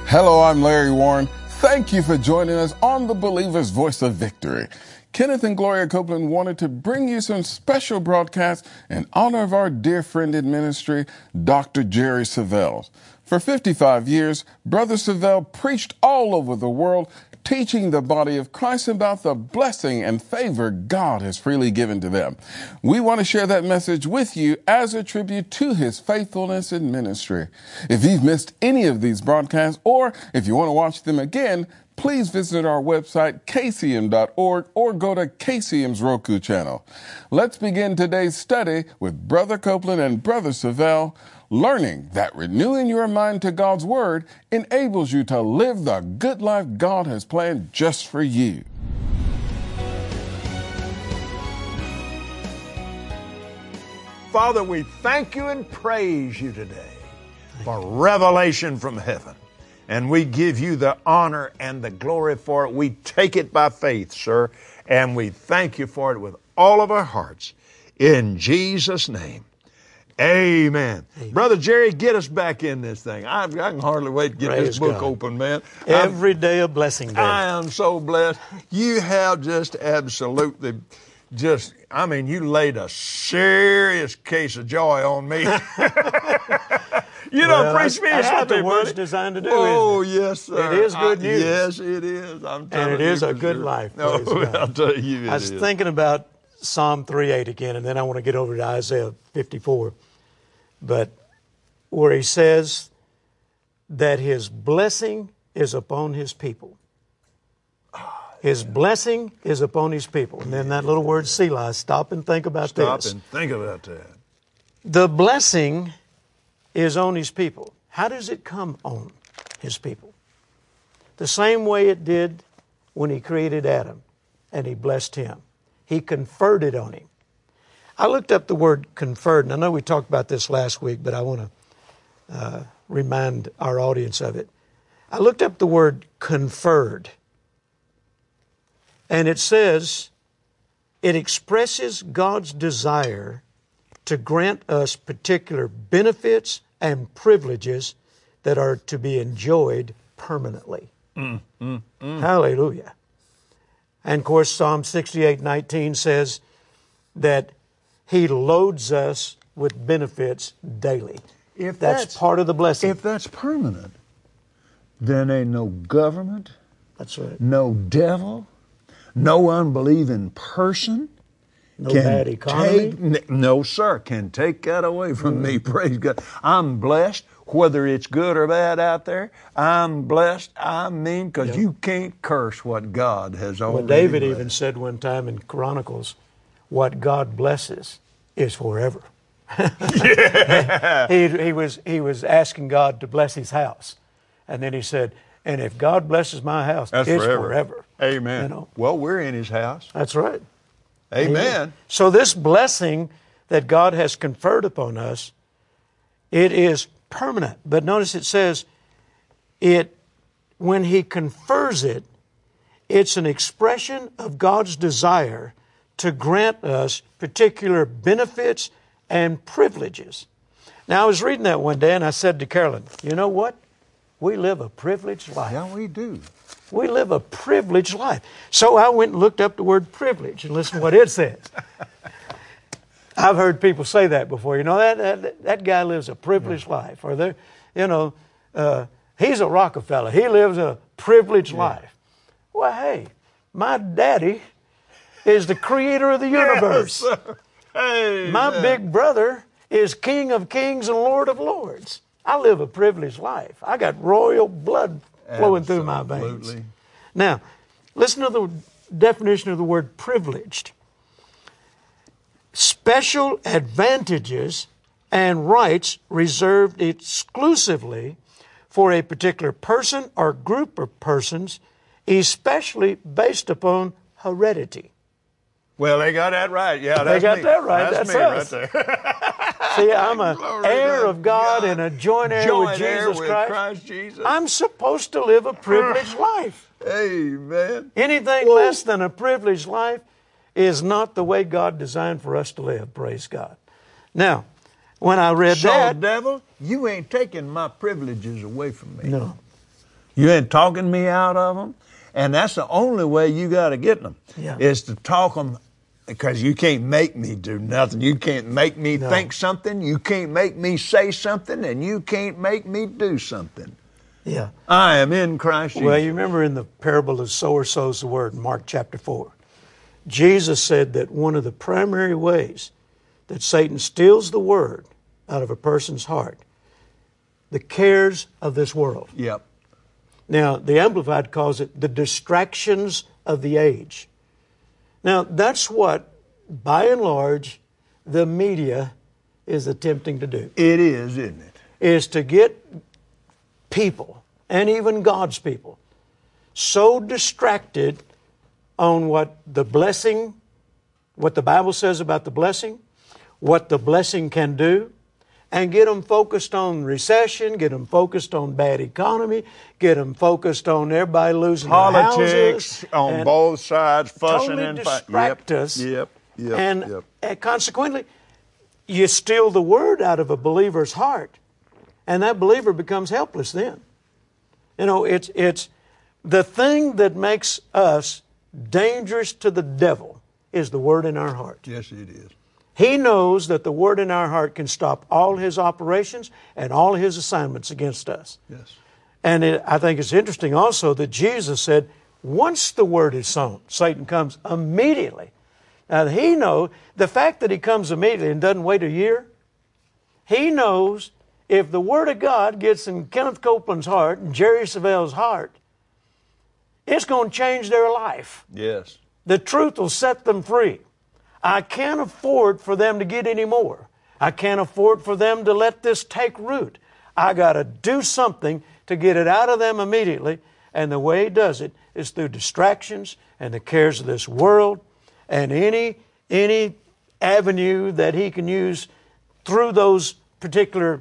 Hello, I'm Larry Warren. Thank you for joining us on the Believer's Voice of Victory. Kenneth and Gloria Copeland wanted to bring you some special broadcasts in honor of our dear friend in ministry, Dr. Jerry Savelle. For 55 years, Brother Savelle preached all over the world, teaching the body of Christ about the blessing and favor God has freely given to them. We want to share that message with you as a tribute to his faithfulness in ministry. If you've missed any of these broadcasts, or if you want to watch them again, please visit our website, kcm.org, or go to KCM's Roku channel. Let's begin today's study with Brother Copeland and Brother Savelle, learning that renewing your mind to God's Word enables you to live the good life God has planned just for you. Father, we thank you and praise you today for revelation from heaven. And we give you the honor and the glory for it. We take it by faith, sir, and we thank you for it with all of our hearts. In Jesus' name. Amen. Brother Jerry, get us back in this thing. I can hardly wait to get this book open, man. Every day a blessing day. I am so blessed. You have just absolutely you laid a serious case of joy on me. You don't preach me happy, that's what the word's buddy. designed to do, Oh, isn't it? yes, sir. It is good news. Yes, it is. I'm telling you. And it is a good life. I'll tell you it I was is. thinking about Psalm 3:8 again, and then I want to get over to Isaiah 54. But where he says that his blessing is upon his people. His blessing is upon his people. And then that little word Selah, stop and think about this. Stop and think about that. The blessing is on his people. How does it come on his people? The same way it did when he created Adam and he blessed him. He conferred it on him. I looked up the word conferred, and I know we talked about this last week, but I want to remind our audience of it. I looked up the word conferred, and it says it expresses God's desire to grant us particular benefits and privileges that are to be enjoyed permanently. Hallelujah. And of course, Psalm 68:19 says that he loads us with benefits daily. If that's part of the blessing. If that's permanent, then ain't no government, That's right. no devil, no unbelieving person, No bad economy. no, sir, can take that away from me. Praise God. I'm blessed, whether it's good or bad out there. I'm blessed, because you can't curse what God has already Well, David blessed. even said one time in Chronicles, what God blesses is forever. he was asking God to bless his house. And then he said, and if God blesses my house, That's it's forever. Amen. You know? Well, we're in his house. That's right. Amen. So this blessing that God has conferred upon us, it is permanent. But notice it says, when he confers it, it's an expression of God's desire to grant us particular benefits and privileges. Now, I was reading that one day and I said to Carolyn, you know what? We live a privileged life. Yeah, we do. We live a privileged life. So I went and looked up the word privilege and listen to what it says. I've heard people say that before. You know, that guy lives a privileged life. Or he's a Rockefeller. He lives a privileged life. Well, hey, my daddy is the creator of the universe. Yes, hey, my big brother is King of Kings and Lord of Lords. I live a privileged life. I got royal blood flowing through my veins. Now, listen to the definition of the word privileged. Special advantages and rights reserved exclusively for a particular person or group of persons, especially based upon heredity. Well, they got that right. Yeah, that's got me. that right. That's That's me us. right there. See, I'm an heir of God and a joint heir with Joint Jesus heir with Christ. Jesus. I'm supposed to live a privileged life. Amen. Anything less than a privileged life is not the way God designed for us to live, praise God. Now, when I read So, that... devil, you ain't taking my privileges away from me. No. You ain't talking me out of them. And that's the only way you got to get them, is to talk them, because you can't make me do nothing. You can't make me think something. You can't make me say something, and you can't make me do something. Yeah. I am in Christ Jesus. Well, you remember in the parable of the sower sows the word in Mark chapter 4, Jesus said that one of the primary ways that Satan steals the word out of a person's heart, the cares of this world. Yep. Now, the Amplified calls it the distractions of the age. Now, that's what, by and large, the media is attempting to do. It is, isn't it? Is to get people, and even God's people, so distracted on what the blessing, what the Bible says about the blessing, what the blessing can do, and get them focused on recession, get them focused on bad economy, get them focused on everybody losing politics their houses, on both sides, fussing totally and distract us. Yep. And consequently, you steal the word out of a believer's heart, and that believer becomes helpless then. You know, it's the thing that makes us dangerous to the devil is the word in our heart. Yes, it is. He knows that the word in our heart can stop all his operations and all his assignments against us. Yes. And I think it's interesting also that Jesus said, once the word is sown, Satan comes immediately. Now, he knows, the fact that he comes immediately and doesn't wait a year, he knows if the word of God gets in Kenneth Copeland's heart and Jerry Savelle's heart, it's going to change their life. Yes. The truth will set them free. I can't afford for them to get any more. I can't afford for them to let this take root. I got to do something to get it out of them immediately. And the way he does it is through distractions and the cares of this world and any avenue that he can use through those particular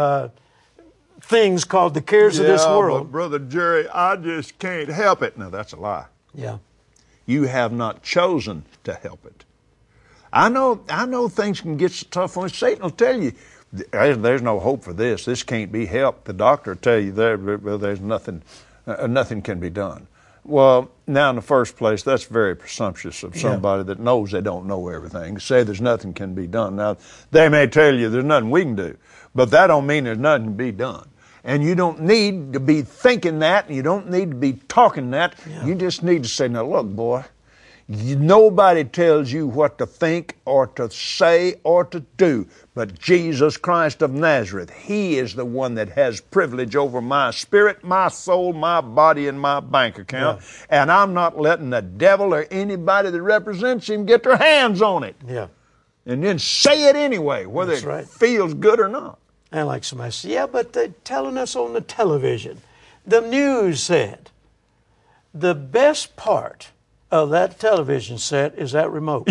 things called the cares of this world. But Brother Jerry, I just can't help it. Now, that's a lie. Yeah. You have not chosen to help it. I know things can get so tough on you. Satan will tell you, there's no hope for this. This can't be helped. The doctor will tell you there's nothing can be done. Well, now in the first place, that's very presumptuous of somebody that knows they don't know everything. To say there's nothing can be done. Now, they may tell you there's nothing we can do, but that don't mean there's nothing to be done. And you don't need to be thinking that, and you don't need to be talking that. Yeah. You just need to say, now look, boy, nobody tells you what to think or to say or to do but Jesus Christ of Nazareth. He is the one that has privilege over my spirit, my soul, my body, and my bank account. Yeah. And I'm not letting the devil or anybody that represents him get their hands on it. Yeah. And then say it anyway, whether it feels good or not. And like somebody said, yeah, but they're telling us on the television. The news said the best part of that television set is that remote.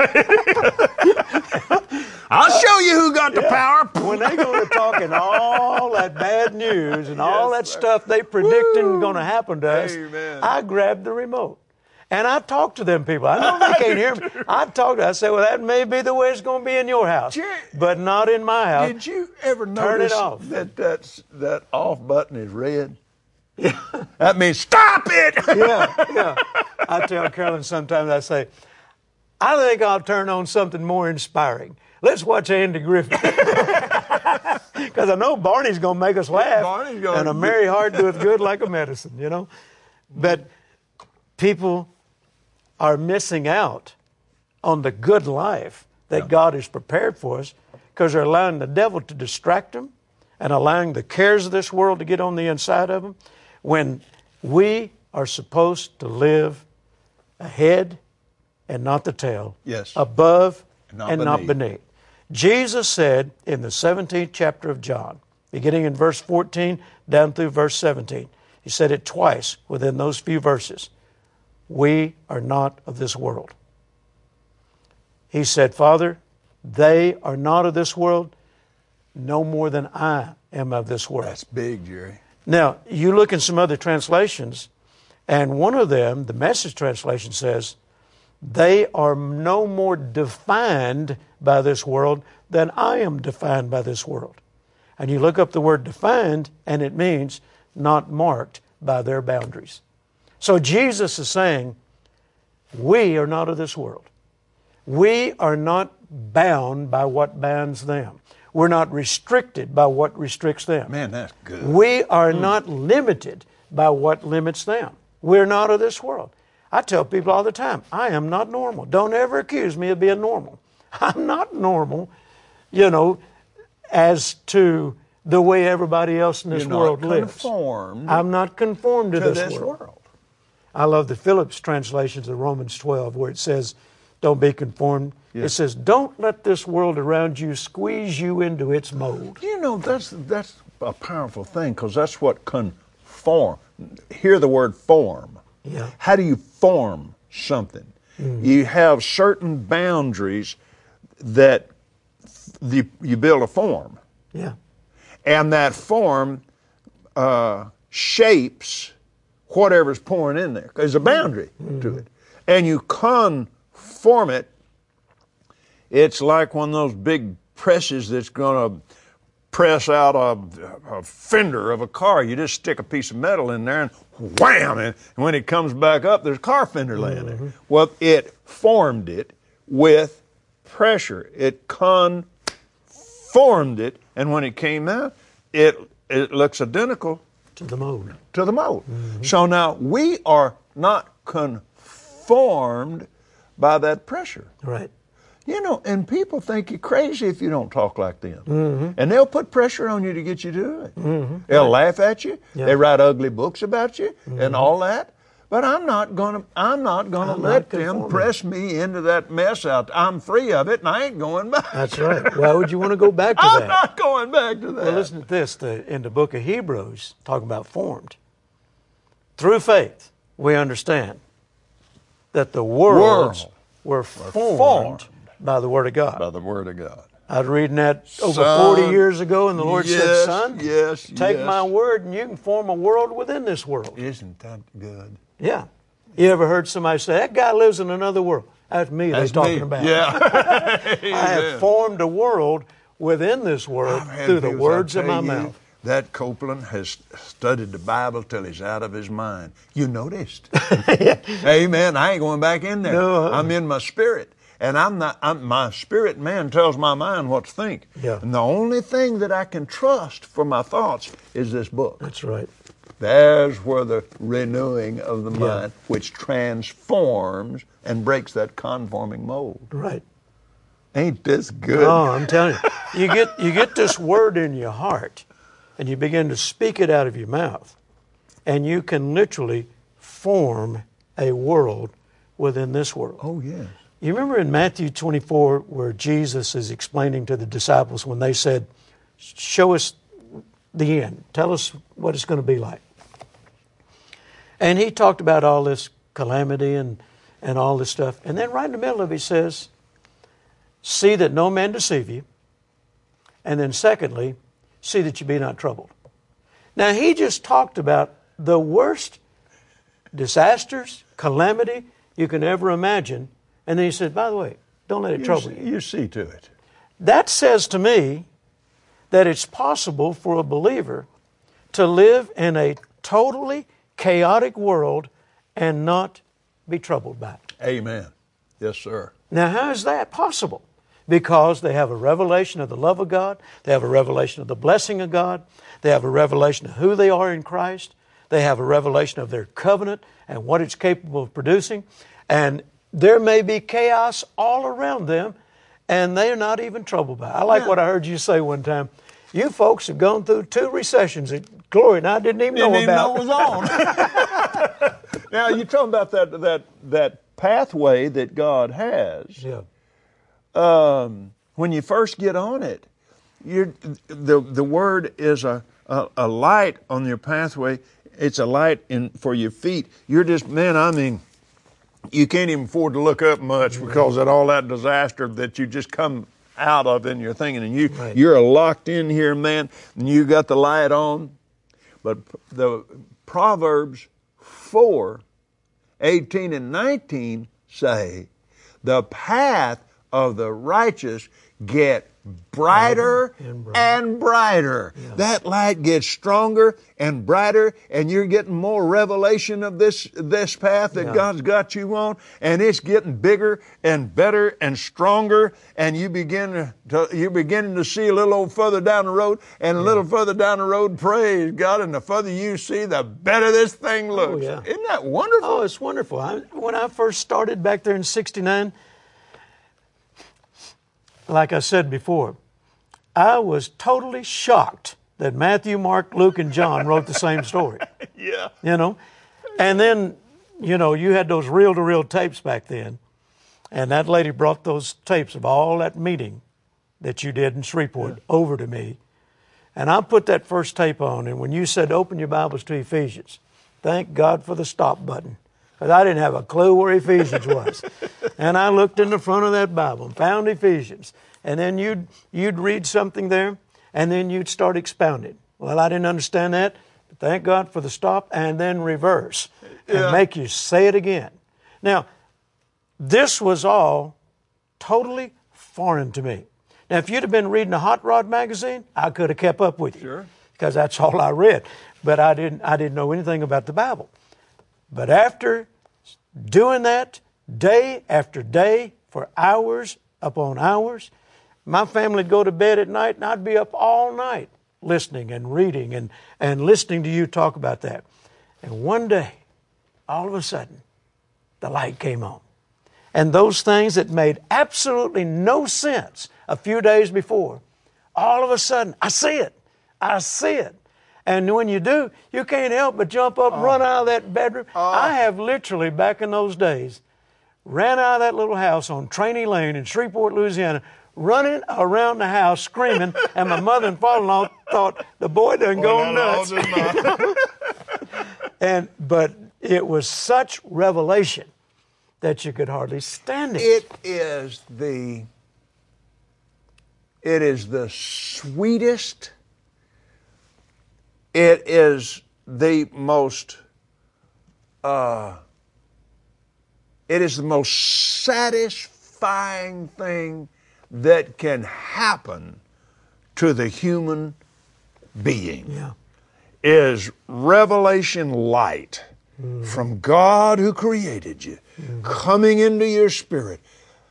I'll show you who got the power. When they go to talking all that bad news and all that stuff they predicting going to happen to us, I grabbed the remote. And I talked to them people. I know they can't hear me. I said, well, that may be the way it's going to be in your house, but not in my house. Did you ever notice that off button is red? Yeah. That means stop it. Yeah. I tell Carolyn sometimes, I say, I think I'll turn on something more inspiring. Let's watch Andy Griffith. Because I know Barney's going to make us laugh. And a merry heart doeth good like a medicine, you know. But people are missing out on the good life that God has prepared for us because they're allowing the devil to distract them and allowing the cares of this world to get on the inside of them when we are supposed to live ahead and not the tail, above and not beneath. Jesus said in the 17th chapter of John, beginning in verse 14 down through verse 17, he said it twice within those few verses. We are not of this world. He said, Father, they are not of this world no more than I am of this world. That's big, Jerry. Now, you look in some other translations, and one of them, the Message translation says, they are no more defined by this world than I am defined by this world. And you look up the word defined, and it means not marked, by their boundaries. So Jesus is saying, we are not of this world. We are not bound by what bounds them. We're not restricted by what restricts them. Man, that's good. We are not limited by what limits them. We're not of this world. I tell people all the time, I am not normal. Don't ever accuse me of being normal. I'm not normal, as to the way everybody else in this world lives. I'm not conformed to this world. I love the Phillips translations of Romans 12 where it says, don't be conformed. Yes. It says, don't let this world around you squeeze you into its mold. That's a powerful thing, because that's what conform. Hear the word form. Yeah. How do you form something? Mm-hmm. You have certain boundaries that you build a form. Yeah. And that form shapes whatever's pouring in there. There's a boundary to it. And you conform it. It's like one of those big presses that's going to press out a fender of a car. You just stick a piece of metal in there and wham! And when it comes back up, there's a car fender laying there. Well, it formed it with pressure. It conformed it, and when it came out, it looks identical to the mold. So now we are not conformed by that pressure. Right. And people think you're crazy if you don't talk like them. And they'll put pressure on you to get you to do it. They'll laugh at you. Yeah. They write ugly books about you and all that. But I'm not gonna let them press me into that mess out. I'm free of it, and I ain't going back. That's right. Why would you want to go back to that? I'm not going back to that. Well, listen to this. In the book of Hebrews, talking about formed. Through faith, we understand that the worlds were formed by the Word of God. By the Word of God. I was reading that over 40 years ago, and the Lord said, son, take my word and you can form a world within this world. Isn't that good? Yeah. You ever heard somebody say, that guy lives in another world? That's me they're talking about. Yeah. I have formed a world within this world through the words of my mouth. That Copeland has studied the Bible till he's out of his mind. You noticed. Amen. I ain't going back in there. No, I'm in my spirit. And my spirit man tells my mind what to think. Yeah. And the only thing that I can trust for my thoughts is this book. That's right. There's where the renewing of the mind, which transforms and breaks that conforming mold. Right. Ain't this good? Oh, I'm telling you. You get this word in your heart, and you begin to speak it out of your mouth, and you can literally form a world within this world. Oh, yeah. You remember in Matthew 24 where Jesus is explaining to the disciples when they said, show us the end. Tell us what it's going to be like. And he talked about all this calamity and all this stuff. And then right in the middle of it he says, see that no man deceive you. And then secondly, see that you be not troubled. Now he just talked about the worst disasters, calamity you can ever imagine. And then he said, by the way, don't let it trouble you. You see to it. That says to me that it's possible for a believer to live in a totally chaotic world and not be troubled by it. Amen. Yes, sir. Now, how is that possible? Because they have a revelation of the love of God. They have a revelation of the blessing of God. They have a revelation of who they are in Christ. They have a revelation of their covenant and what it's capable of producing. And there may be chaos all around them, and they are not even troubled by it. I like what I heard you say one time. You folks have gone through 2 recessions that Glory and I didn't even know about. Didn't even know it was on. Now, you're talking about that pathway that God has. Yeah. When you first get on it, the Word is a light on your pathway. It's a light for your feet. You're just, you can't even afford to look up much because of all that disaster that you just come out of in your thinking. And you're locked in here, man, and you got the light on. But the Proverbs 4:18 and 19 say, the path of the righteous get brighter And and brighter. Yeah. That light gets stronger and brighter, and you're getting more revelation of this path that Yeah. God's got you on, and it's getting bigger and better and stronger, and you're beginning to see a little old further down the road, and a little further down the road, praise God, and the further you see, the better this thing looks. yeah. Isn't that wonderful? Oh, it's wonderful. When I first started back there in '69, like I said before, I was totally shocked that Matthew, Mark, Luke, and John wrote the same story. Yeah. You know? And then, you had those reel-to-reel tapes back then, and that lady brought those tapes of all that meeting that you did in Shreveport over to me. And I put that first tape on, and when you said, open your Bibles to Ephesians, thank God for the stop button, because I didn't have a clue where Ephesians was. And I looked in the front of that Bible and found Ephesians. And then you'd read something there, and then you'd start expounding. Well, I didn't understand that, but thank God for the stop, and then reverse, and make you say it again. Now, this was all totally foreign to me. Now, if you'd have been reading a Hot Rod magazine, I could have kept up with you. Sure. Because that's all I read. But I didn't know anything about the Bible. But after doing that day after day for hours upon hours, my family would go to bed at night and I'd be up all night listening and reading and listening to you talk about that. And one day, all of a sudden, the light came on. And those things that made absolutely no sense a few days before, all of a sudden, I see it. I see it. And when you do, you can't help but jump up and run out of that bedroom. I have literally, back in those days, ran out of that little house on Trainee Lane in Shreveport, Louisiana, running around the house screaming, and my mother and father-in-law thought the boy done gone nuts. But it was such revelation that you could hardly stand it. It is the sweetest, it is the most satisfying thing that can happen to the human being. Yeah. Is revelation light from God who created you coming into your spirit.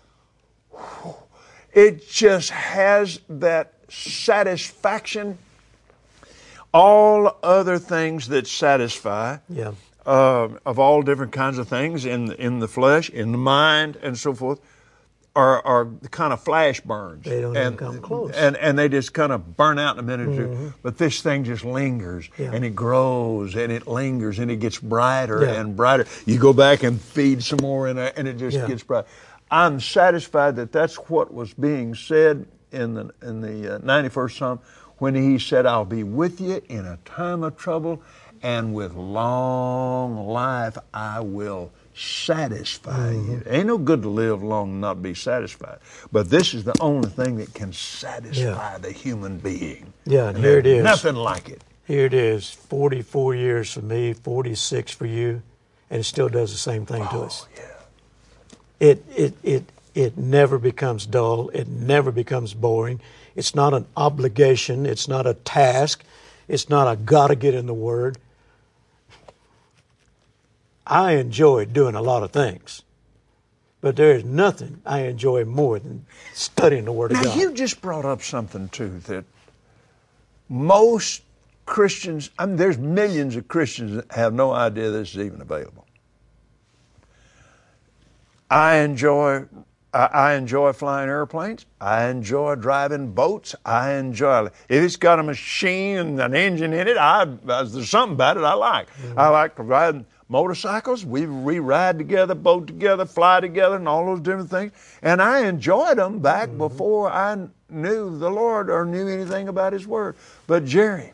It just has that satisfaction. All other things that satisfy, Yeah. of all different kinds of things in the flesh, in the mind, and so forth, are kind of flash burns. They don't even come close. And they just kind of burn out in a minute or two. But this thing just lingers, and it grows, and it lingers, and it gets brighter and brighter. You go back and feed some more, and it just gets bright. I'm satisfied that that's what was being said in the 91st Psalm when he said, I'll be with you in a time of trouble, and with long life I will satisfy you. Ain't no good to live long and not be satisfied. But this is the only thing that can satisfy the human being. Yeah, and here it is. Nothing like it. Here it is, 44 years for me, 46 for you, and it still does the same thing to us. Yeah. It never becomes dull. It never becomes boring. It's not an obligation. It's not a task. It's not a gotta get in the Word. I enjoy doing a lot of things, but there is nothing I enjoy more than studying the Word of Now, God. you just brought up something, too, that most Christians, there's millions of Christians that have no idea this is even available. I enjoy flying airplanes. I enjoy driving boats. If it's got a machine and an engine in it, there's something about it I like. I like riding motorcycles. We ride together, boat together, fly together, and all those different things. And I enjoyed them back before I knew the Lord or knew anything about His Word. But Jerry,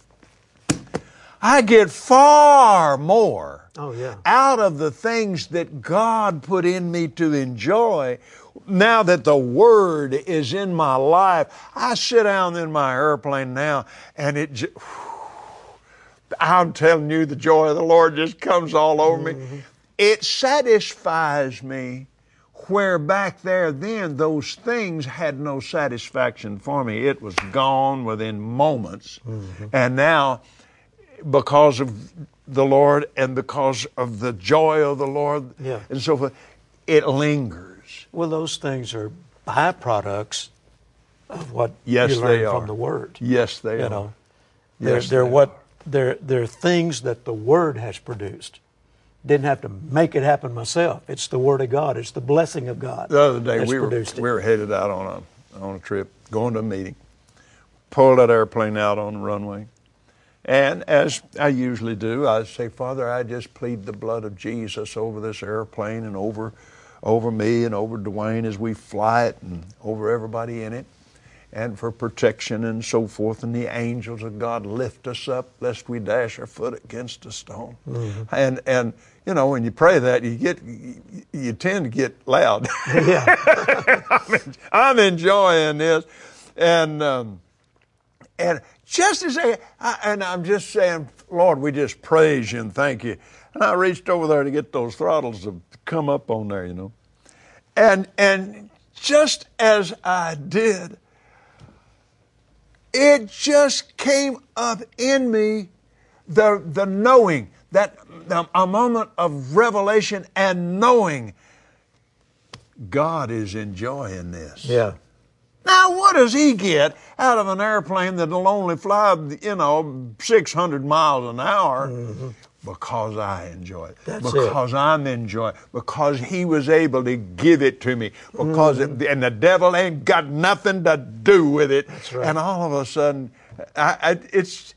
I get far more out of the things that God put in me to enjoy now that the Word is in my life. I sit down in my airplane now and I'm telling you, the joy of the Lord just comes all over me. It satisfies me Where back there then, those things had no satisfaction for me. It was gone within moments. Mm-hmm. And now, because of the Lord and because of the joy of the Lord and so forth, it lingers. Well, those things are byproducts of what you learn from the Word. Yes, they are. Know, they're things that the Word has produced. Didn't have to make it happen myself. It's the Word of God. It's the blessing of God. The other day we were headed out on a trip, going to a meeting. Pulled that airplane out on the runway. And as I usually do, I say, Father, I just plead the blood of Jesus over this airplane and over me and over Dwayne as we fly it and over everybody in it, and for protection and so forth. And the angels of God lift us up lest we dash our foot against a stone. Mm-hmm. And you know, when you pray that, you tend to get loud. Yeah. I'm enjoying this, and just as I'm just saying, Lord, we just praise you and thank you. And I reached over there to get those throttles to come up on there, you know. And just as I did, it just came up in me, the knowing, that a moment of revelation and knowing God is enjoying this. Yeah. Now, what does he get out of an airplane that'll only fly, 600 miles an hour? Mm-hmm. Because I enjoy it. Because I'm enjoying it. Because he was able to give it to me. Because and the devil ain't got nothing to do with it. That's right. And all of a sudden, it's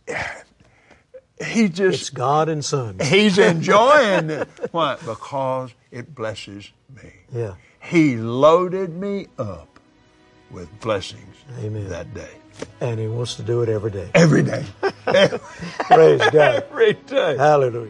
God and Son. He's enjoying it. Why? Because it blesses me. Yeah. He loaded me up with blessings. Amen. That day. And he wants to do it every day. Every day. Praise God. Every day. Hallelujah.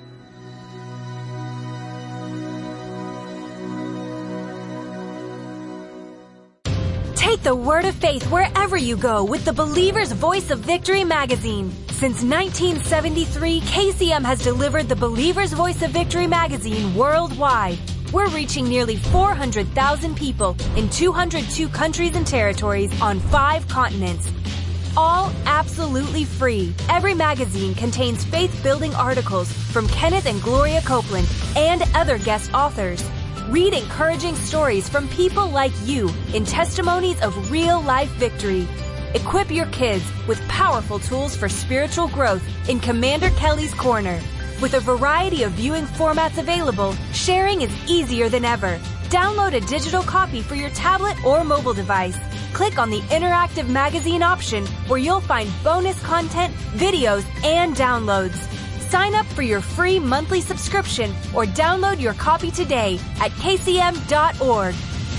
Take the word of faith wherever you go with the Believer's Voice of Victory magazine. Since 1973, KCM has delivered the Believer's Voice of Victory magazine worldwide. We're reaching nearly 400,000 people in 202 countries and territories on 5 continents. All absolutely free. Every magazine contains faith-building articles from Kenneth and Gloria Copeland and other guest authors. Read encouraging stories from people like you in testimonies of real-life victory. Equip your kids with powerful tools for spiritual growth in Commander Kelly's Corner. With a variety of viewing formats available, sharing is easier than ever. Download a digital copy for your tablet or mobile device. Click on the interactive magazine option where you'll find bonus content, videos, and downloads. Sign up for your free monthly subscription or download your copy today at kcm.org.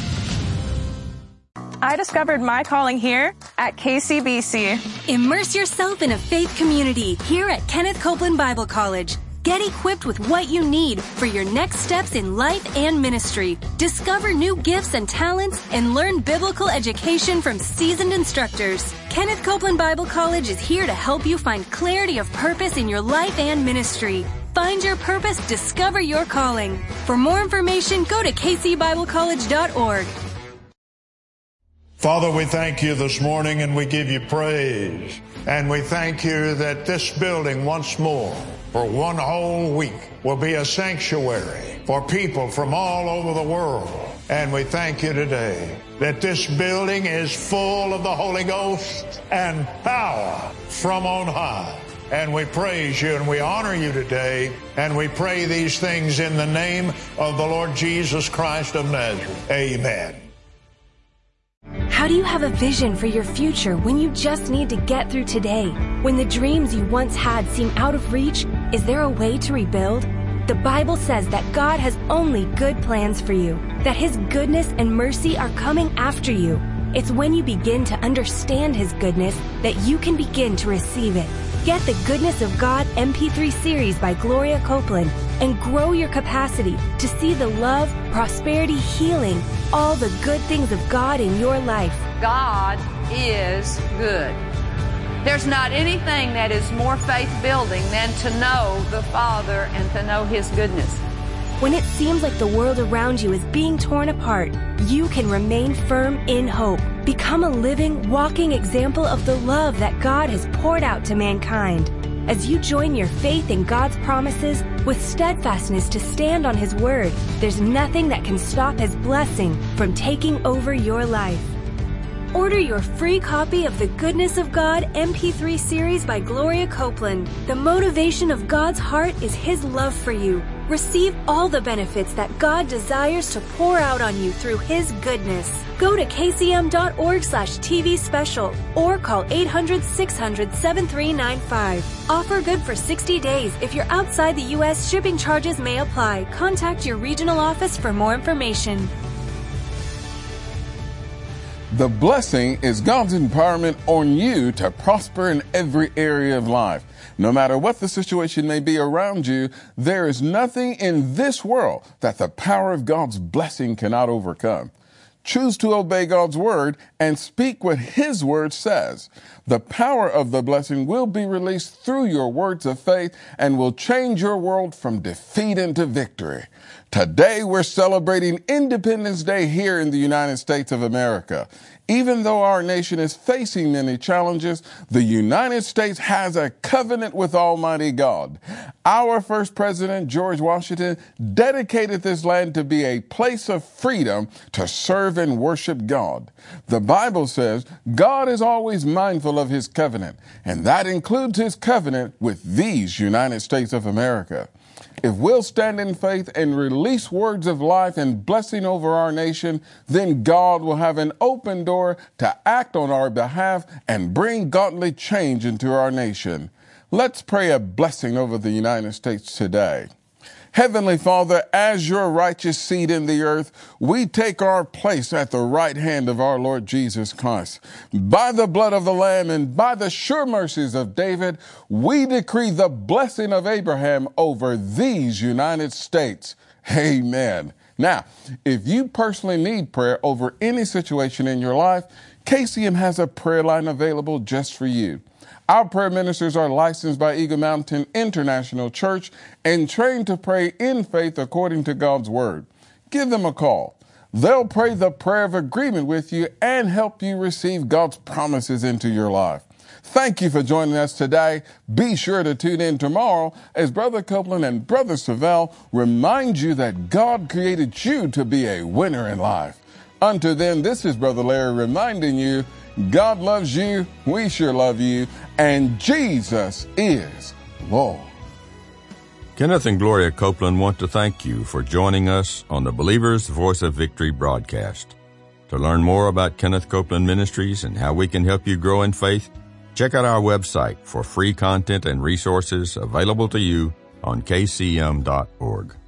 I discovered my calling here at KCBC. Immerse yourself in a faith community here at Kenneth Copeland Bible College. Get equipped with what you need for your next steps in life and ministry. Discover new gifts and talents and learn biblical education from seasoned instructors. Kenneth Copeland Bible College is here to help you find clarity of purpose in your life and ministry. Find your purpose, discover your calling. For more information, go to kcbiblecollege.org. Father, we thank you this morning and we give you praise. And we thank you that this building once more, for one whole week, will be a sanctuary for people from all over the world. And we thank you today that this building is full of the Holy Ghost and power from on high. And we praise you and we honor you today. And we pray these things in the name of the Lord Jesus Christ of Nazareth. Amen. How do you have a vision for your future when you just need to get through today? When the dreams you once had seem out of reach, is there a way to rebuild? The Bible says that God has only good plans for you, that His goodness and mercy are coming after you. It's when you begin to understand His goodness that you can begin to receive it. Get the Goodness of God MP3 series by Gloria Copeland and grow your capacity to see the love, prosperity, healing, all the good things of God in your life. God is good. There's not anything that is more faith-building than to know the Father and to know His goodness. When it seems like the world around you is being torn apart, you can remain firm in hope. Become a living, walking example of the love that God has poured out to mankind. As you join your faith in God's promises with steadfastness to stand on His word, there's nothing that can stop His blessing from taking over your life. Order your free copy of the Goodness of God MP3 series by Gloria Copeland. The motivation of God's heart is His love for you. Receive all the benefits that God desires to pour out on you through His goodness. Go to kcm.org/TV special or call 800-600-7395. Offer good for 60 days. If you're outside the U.S., shipping charges may apply. Contact your regional office for more information. The blessing is God's empowerment on you to prosper in every area of life. No matter what the situation may be around you, there is nothing in this world that the power of God's blessing cannot overcome. Choose to obey God's word and speak what His word says. The power of the blessing will be released through your words of faith and will change your world from defeat into victory. Today, we're celebrating Independence Day here in the United States of America. Even though our nation is facing many challenges, the United States has a covenant with Almighty God. Our first president, George Washington, dedicated this land to be a place of freedom to serve and worship God. The Bible says God is always mindful of His covenant, and that includes His covenant with these United States of America. If we'll stand in faith and release words of life and blessing over our nation, then God will have an open door to act on our behalf and bring godly change into our nation. Let's pray a blessing over the United States today. Heavenly Father, as your righteous seed in the earth, we take our place at the right hand of our Lord Jesus Christ. By the blood of the Lamb and by the sure mercies of David, we decree the blessing of Abraham over these United States. Amen. Now, if you personally need prayer over any situation in your life, KCM has a prayer line available just for you. Our prayer ministers are licensed by Eagle Mountain International Church and trained to pray in faith according to God's Word. Give them a call. They'll pray the prayer of agreement with you and help you receive God's promises into your life. Thank you for joining us today. Be sure to tune in tomorrow as Brother Copeland and Brother Savelle remind you that God created you to be a winner in life. Until then, this is Brother Larry reminding you, God loves you, we sure love you, and Jesus is Lord. Kenneth and Gloria Copeland want to thank you for joining us on the Believer's Voice of Victory broadcast. To learn more about Kenneth Copeland Ministries and how we can help you grow in faith, check out our website for free content and resources available to you on kcm.org.